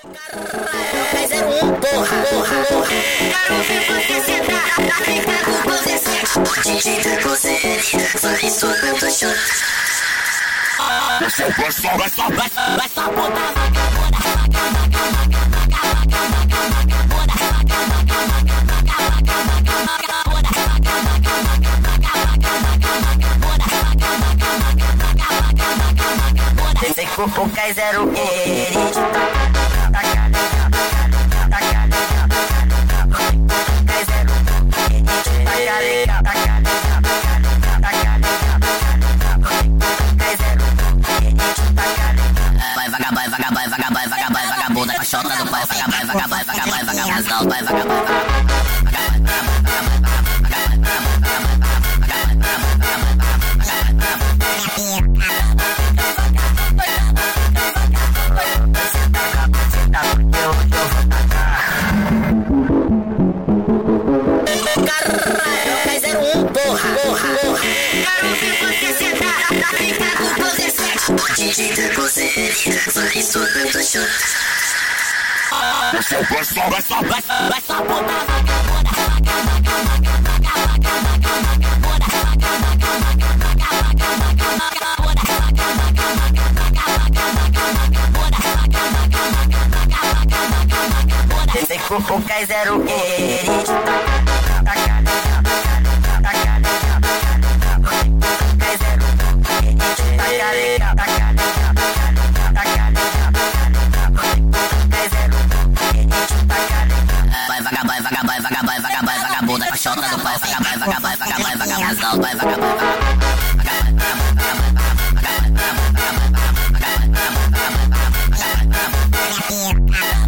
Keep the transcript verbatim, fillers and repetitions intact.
Caralho, zero um, porra, porra, porra. Quero ver você sentar na fica do Close sete. O D J da Closeria vai estourando chão. Vai só, vai só, vai só, vai só, vai só, puta vagabunda. Esse corpo cai zero querido. Vai vagabai, vagabai, vagabai, vagabai, vagabunda com a chota do pau, vagabai, vagabai, vagabai, vagabundão, vai vagabai. Caralho, zero um, porra, porra, porra. Quero ver você sentar na fica do Close sete. O D J da Closeria vai estourando chão. Vai só, vai só, vai só, vai só, vai só, puta vagabunda. Esse corpo cai zero querido. Vai vagabai, vagabai, vagabai, vagabai, vagabunda com a chota do pau, vagabai, vagabai, vagabai, vagabundão, vai vagabai.